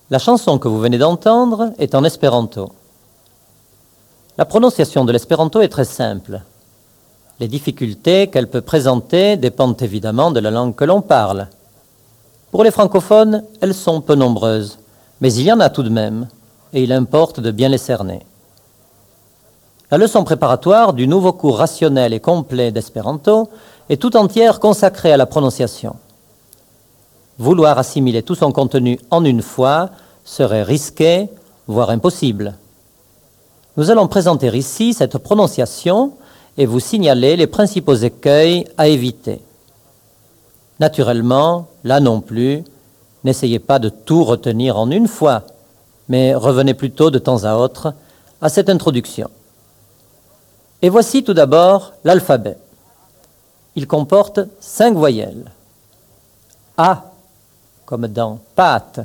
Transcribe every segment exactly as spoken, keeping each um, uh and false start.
La chanson que vous venez d'entendre est en espéranto. La prononciation de l'espéranto est très simple. Les difficultés qu'elle peut présenter dépendent évidemment de la langue que l'on parle. Pour les francophones, elles sont peu nombreuses, mais il y en a tout de même, et il importe de bien les cerner. La leçon préparatoire du nouveau cours rationnel et complet d'espéranto est tout entière consacrée à la prononciation. Vouloir assimiler tout son contenu en une fois serait risqué, voire impossible. Nous allons présenter ici cette prononciation et vous signaler les principaux écueils à éviter. Naturellement, là non plus, n'essayez pas de tout retenir en une fois, mais revenez plutôt de temps à autre à cette introduction. Et voici tout d'abord l'alphabet. Il comporte cinq voyelles. A, comme dans pâte.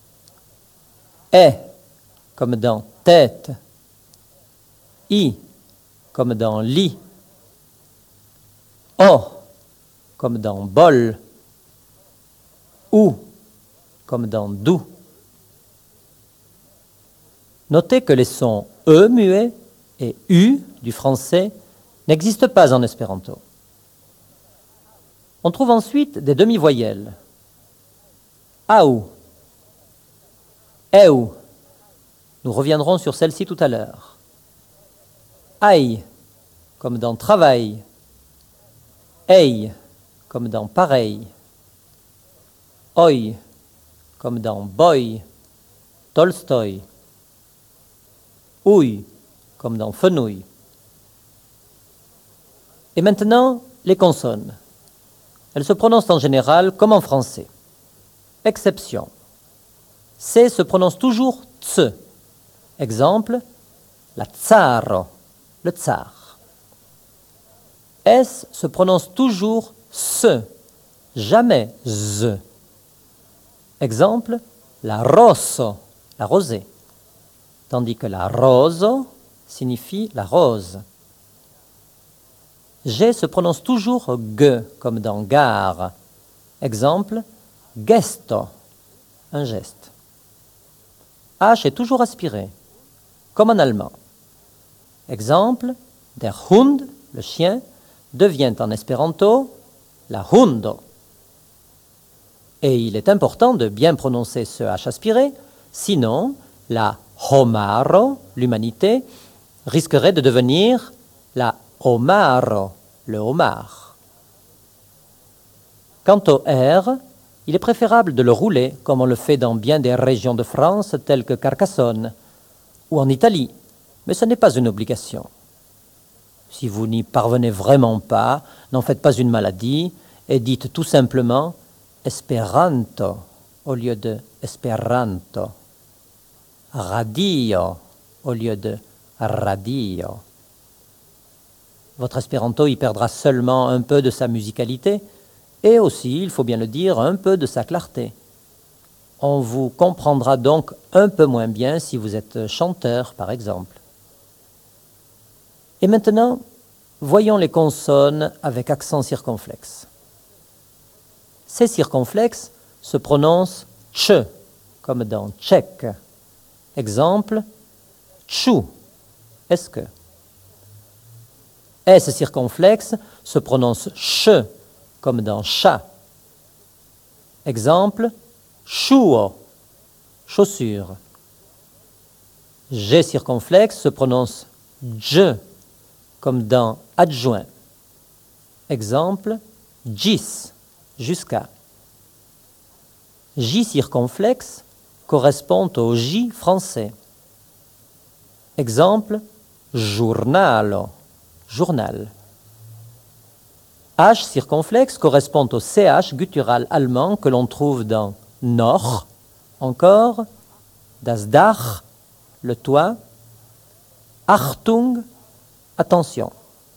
E, comme dans tête. I, comme dans lit. O, comme dans bol. Ou, comme dans doux. Notez que les sons E muets et U du français n'existent pas en espéranto. On trouve ensuite des demi-voyelles. Aou, eu. Nous reviendrons sur celle-ci tout à l'heure. Aïe, comme dans travail. Ei, comme dans pareil. Oi, comme dans boy. Tolstoï. Ouille, comme dans fenouil. Et maintenant, les consonnes. Elles se prononcent en général comme en français. Exception. C se prononce toujours ts. Exemple, la tsaro, le tsar. S se prononce toujours s, jamais z. Exemple, la rosso, la rosée. Tandis que la roso signifie la rose. G se prononce toujours g, comme dans gare. Exemple, gesto, un geste. H est toujours aspiré, comme en allemand. Exemple, der Hund, le chien, devient en espéranto la hundo. Et il est important de bien prononcer ce H aspiré, sinon la homaro, l'humanité, risquerait de devenir la homaro, le homard. Quant au R, il est préférable de le rouler, comme on le fait dans bien des régions de France, telles que Carcassonne, ou en Italie, mais ce n'est pas une obligation. Si vous n'y parvenez vraiment pas, n'en faites pas une maladie, et dites tout simplement Esperanto au lieu de Esperanto, radio au lieu de radio. Votre espéranto y perdra seulement un peu de sa musicalité, et aussi, il faut bien le dire, un peu de sa clarté. On vous comprendra donc un peu moins bien si vous êtes chanteur, par exemple. Et maintenant, voyons les consonnes avec accent circonflexe. Ces circonflexes se prononcent ch, comme dans tchèque. Exemple, tchou, est-ce que. S circonflexe se prononce ch, comme dans chat. Exemple, chouo, chaussure. G circonflexe se prononce dj, comme dans adjoint. Exemple, gis, jusqu'à. J circonflexe correspond au J français. Exemple, journalo, journal. H circonflexe correspond au C H guttural allemand que l'on trouve dans noch, encore, das Dach, le toit, Achtung, attention.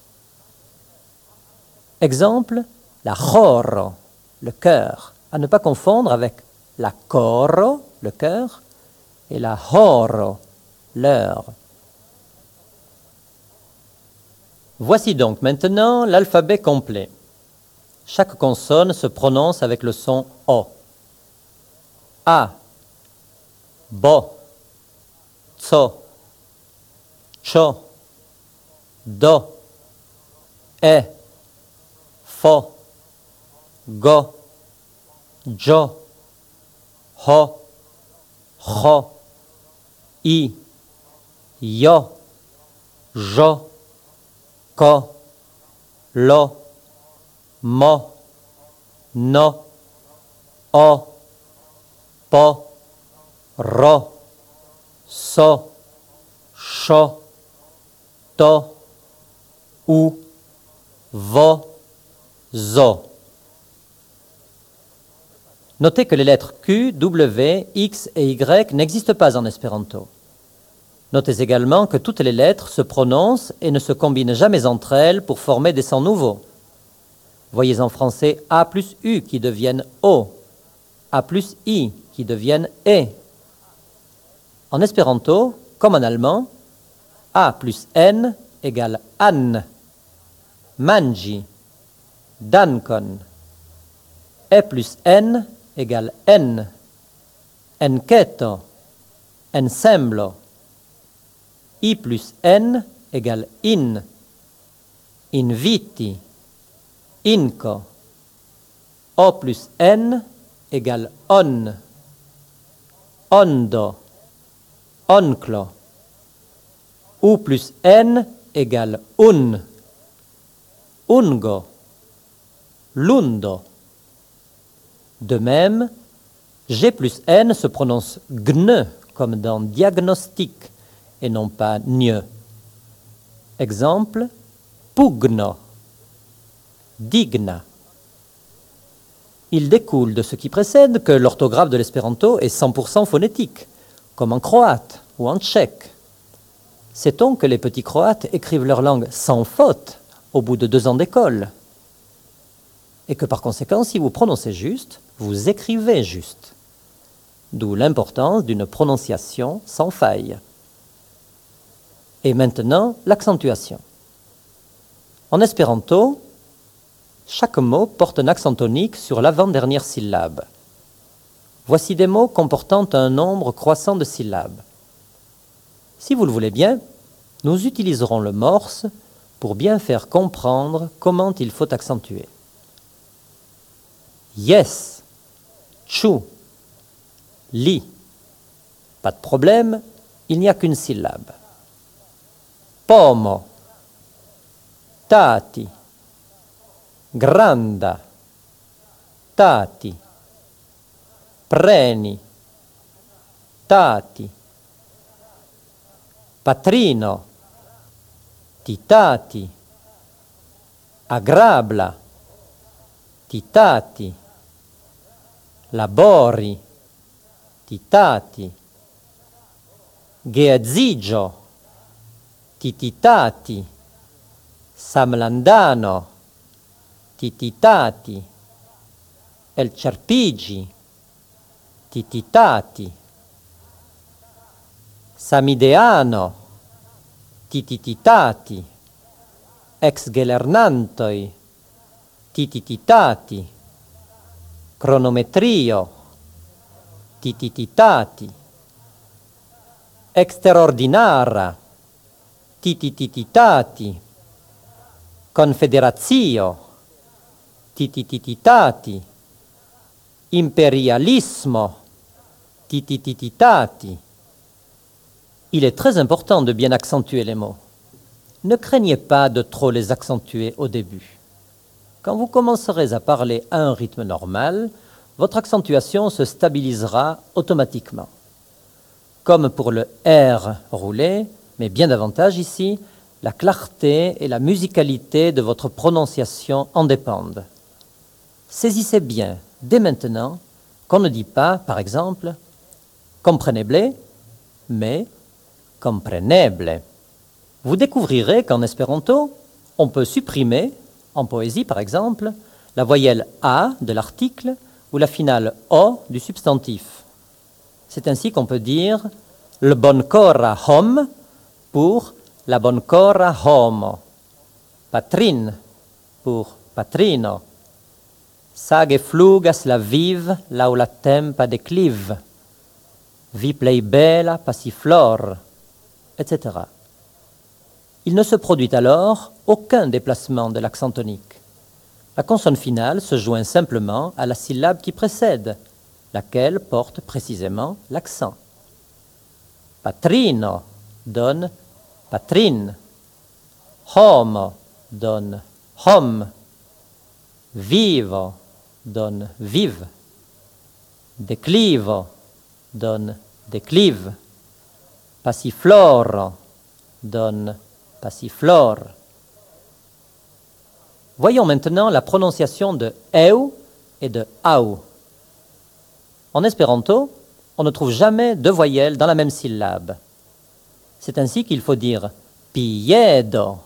Exemple, la choro, le cœur, à ne pas confondre avec la coro, le cœur, et la horo, l'heure. Voici donc maintenant l'alphabet complet. Chaque consonne se prononce avec le son O. A, bo, tso, cho, do, e, fo, go, jo, ho, cho, i, yo, jo, ko, lo, mo, no, o, po, ro, so, sho, to, u, vo, zo. Notez que les lettres Q, W, X et Y n'existent pas en espéranto. Notez également que toutes les lettres se prononcent et ne se combinent jamais entre elles pour former des sons nouveaux. Voyez en français A plus U qui deviennent O, A plus I qui deviennent E. En espéranto, comme en allemand, A plus N égale An, Manji, Dankon. E plus N égale N, Enketo, Ensemblo. I plus N égale In, Inviti, Inco. O plus N égale On, Ondo, Onclo. U plus N égale Un, Ungo, Lundo. De même, G plus N se prononce Gne, comme dans diagnostic, et non pas Gne. Exemple, Pugno, Digna. Il découle de ce qui précède que l'orthographe de l'espéranto est cent pour cent phonétique, comme en croate ou en tchèque. Sait-on que les petits croates écrivent leur langue sans faute au bout de deux ans d'école? Et que par conséquent, si vous prononcez juste, vous écrivez juste. D'où l'importance d'une prononciation sans faille. Et maintenant, l'accentuation. En espéranto, chaque mot porte un accent tonique sur l'avant-dernière syllabe. Voici des mots comportant un nombre croissant de syllabes. Si vous le voulez bien, nous utiliserons le morse pour bien faire comprendre comment il faut accentuer. Yes, chu, li. Pas de problème, il n'y a qu'une syllabe. Pomo, tati, granda, tati, preni, tati, patrino, titati, agrabla, titati, labori, titati, geazigio, tititati, samlandano, tititati, el cerpigi, tititati, samideano, titititati, ex gelernantoi, titititati, cronometrio, titititati, exterordinara, titititati, confederazio, titititati, imperialismo, titititati. Il est très important de bien accentuer les mots. Ne craignez pas de trop les accentuer au début. Quand vous commencerez à parler à un rythme normal, votre accentuation se stabilisera automatiquement. Comme pour le R roulé, mais bien davantage ici, la clarté et la musicalité de votre prononciation en dépendent. Saisissez bien, dès maintenant, qu'on ne dit pas, par exemple, « comprenez-ble », mais « compreneble ». Vous découvrirez qu'en espéranto, on peut supprimer, en poésie par exemple, la voyelle A de l'article ou la finale O du substantif. C'est ainsi qu'on peut dire « le bon cora hom » pour « la bon cora homo », « patrin » pour « patrino », « sage flugas la vive laula tempa declive », vi plei bella passiflor, et cetera. Il ne se produit alors aucun déplacement de l'accent tonique. La consonne finale se joint simplement à la syllabe qui précède, laquelle porte précisément l'accent. Patrino donne patrin, homo donne hom, vivo donne vive, declivo donne declive, passifloro donne passiflore. Voyons maintenant la prononciation de eu et de au. En espéranto, on ne trouve jamais deux voyelles dans la même syllabe. C'est ainsi qu'il faut dire piedo,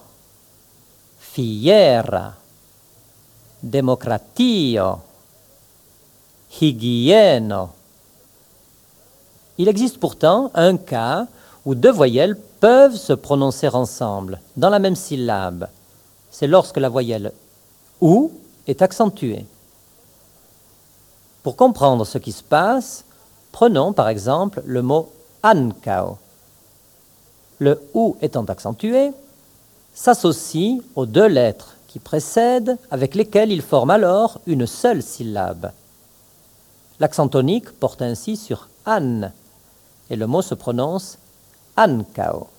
fiera, democratio, hygieno. Il existe pourtant un cas où deux voyelles peuvent se prononcer ensemble, dans la même syllabe. C'est lorsque la voyelle ou est accentuée. Pour comprendre ce qui se passe, prenons par exemple le mot ancao. Le ou étant accentué, s'associe aux deux lettres qui précèdent, avec lesquelles il forme alors une seule syllabe. L'accent tonique porte ainsi sur an, et le mot se prononce ancao.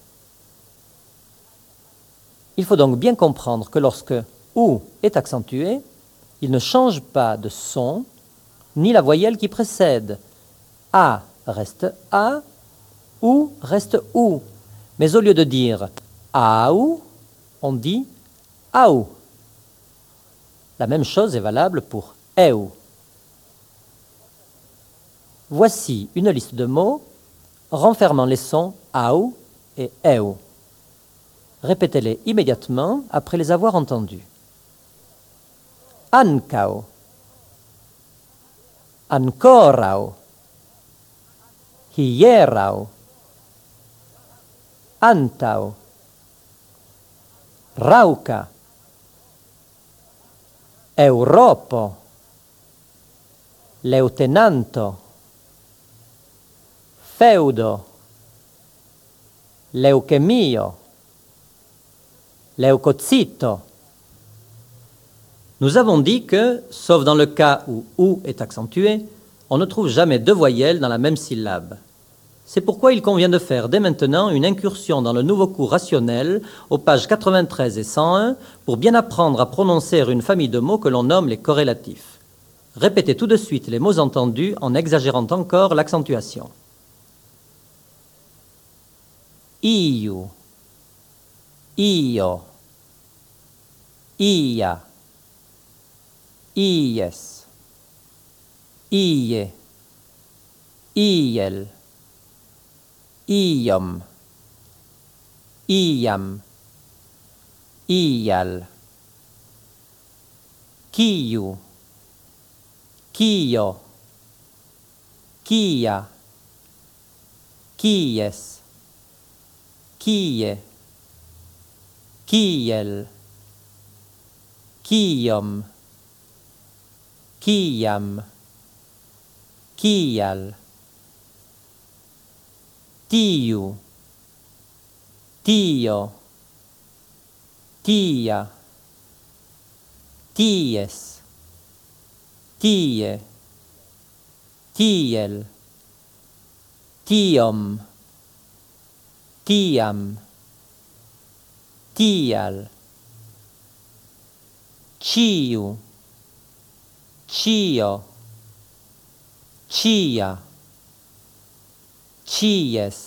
Il faut donc bien comprendre que lorsque ou est accentué, il ne change pas de son, ni la voyelle qui précède. A reste A, ou reste ou. Mais au lieu de dire aou, on dit aou. La même chose est valable pour eu. Voici une liste de mots renfermant les sons au et eu. Répétez-les immédiatement après les avoir entendus. Ancao, ancorao, hierao, antao, rauca, Europo, leutenanto, feudo, leuchemio, leucocito. Nous avons dit que, sauf dans le cas où « ou » est accentué, on ne trouve jamais deux voyelles dans la même syllabe. C'est pourquoi il convient de faire dès maintenant une incursion dans le nouveau cours rationnel aux pages quatre-vingt-treize et cent un pour bien apprendre à prononcer une famille de mots que l'on nomme les corrélatifs. Répétez tout de suite les mots entendus en exagérant encore l'accentuation. Iu, io, ia, ies, ie, iel, iom, iam, ial, kiu, kio, kia, kies, kie, kiel, kiom, kiam, kial, tiu, tio, tia, ties, tie, tiel, tiom, tiam, tial, ciu, cio, cia, cies,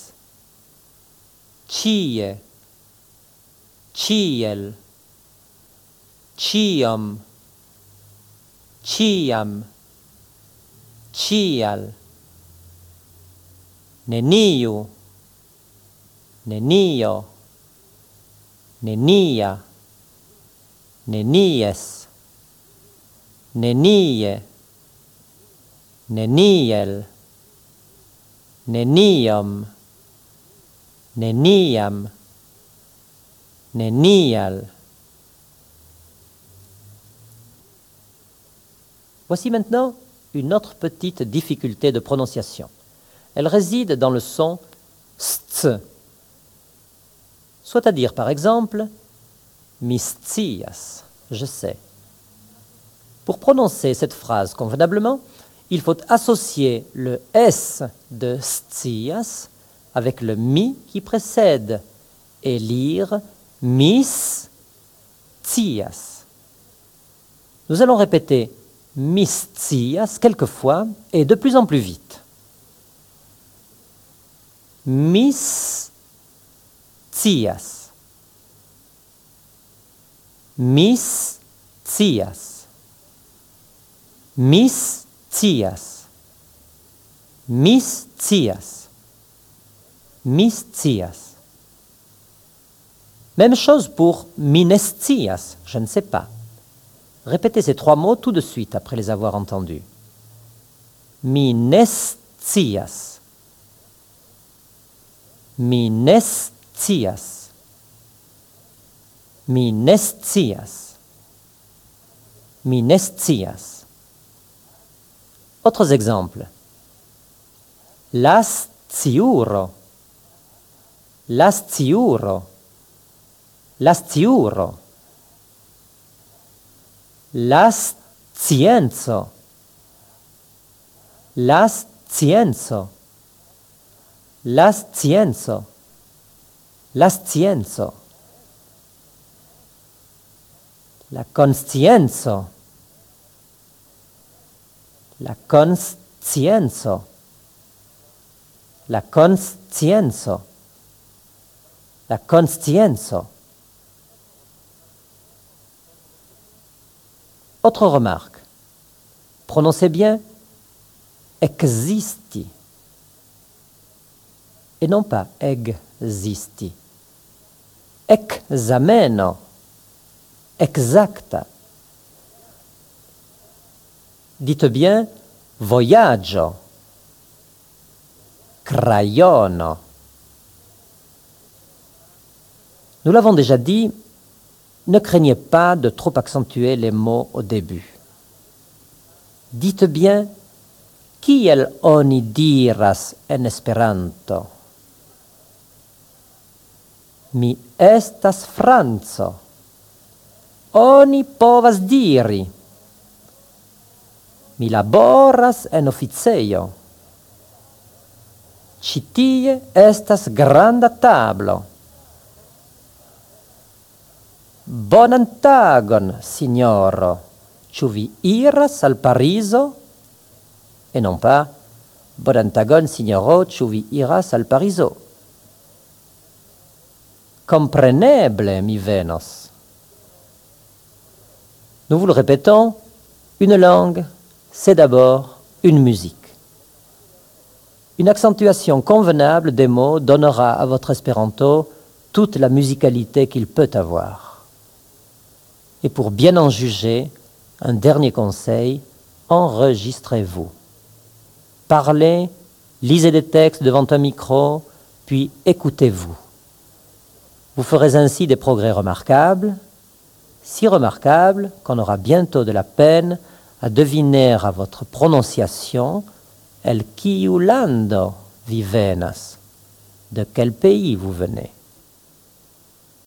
cie, ciel, ciom, ciam, cial, neniu, nenio, nenia, nenies, nenie, neniel, neniom, neniam, nenial. Voici maintenant une autre petite difficulté de prononciation. Elle réside dans le son st, soit à dire par exemple mistsias, je sais. Pour prononcer cette phrase convenablement, il faut associer le S de stias avec le mi qui précède et lire mis tias. Nous allons répéter mis tias quelques fois et de plus en plus vite. Mis tias. Mis tias. Mis tias. Mis tias. Mis tias. Même chose pour minestias, je ne sais pas. Répétez ces trois mots tout de suite après les avoir entendus. Minestias. Minestias. Minestias. Minestias. Autres exemples. Lastiuro. Lastiuro. Lastiuro. Lastienzo. Lastienzo. Lastienzo. Lastienzo. La constienzo. La constienzo. La constienzo. La constienzo. Autre remarque. Prononcez bien existi et non pas existi. Exameno. Exacta. Dites bien voyaggio. Crayono. Nous l'avons déjà dit, ne craignez pas de trop accentuer les mots au début. Dites bien kiel oni diras en Esperanto. Mi estas Franco. Oni povas diri. Mi laboras en oficejo. Ĉi tie estas granda tablo. Bonan tagon, signoro. Ĉu vi iras al Parizo? Et non pas bonan tagon, signoro, ĉu vi iras al Parizo? Compreneble, mi venos. Nous vous le répétons, une langue, c'est d'abord une musique. Une accentuation convenable des mots donnera à votre espéranto toute la musicalité qu'il peut avoir. Et pour bien en juger, un dernier conseil, enregistrez-vous. Parlez, lisez des textes devant un micro, puis écoutez-vous. Vous ferez ainsi des progrès remarquables, si remarquables qu'on aura bientôt de la peine à deviner à votre prononciation el kiu lando vi venas, de quel pays vous venez.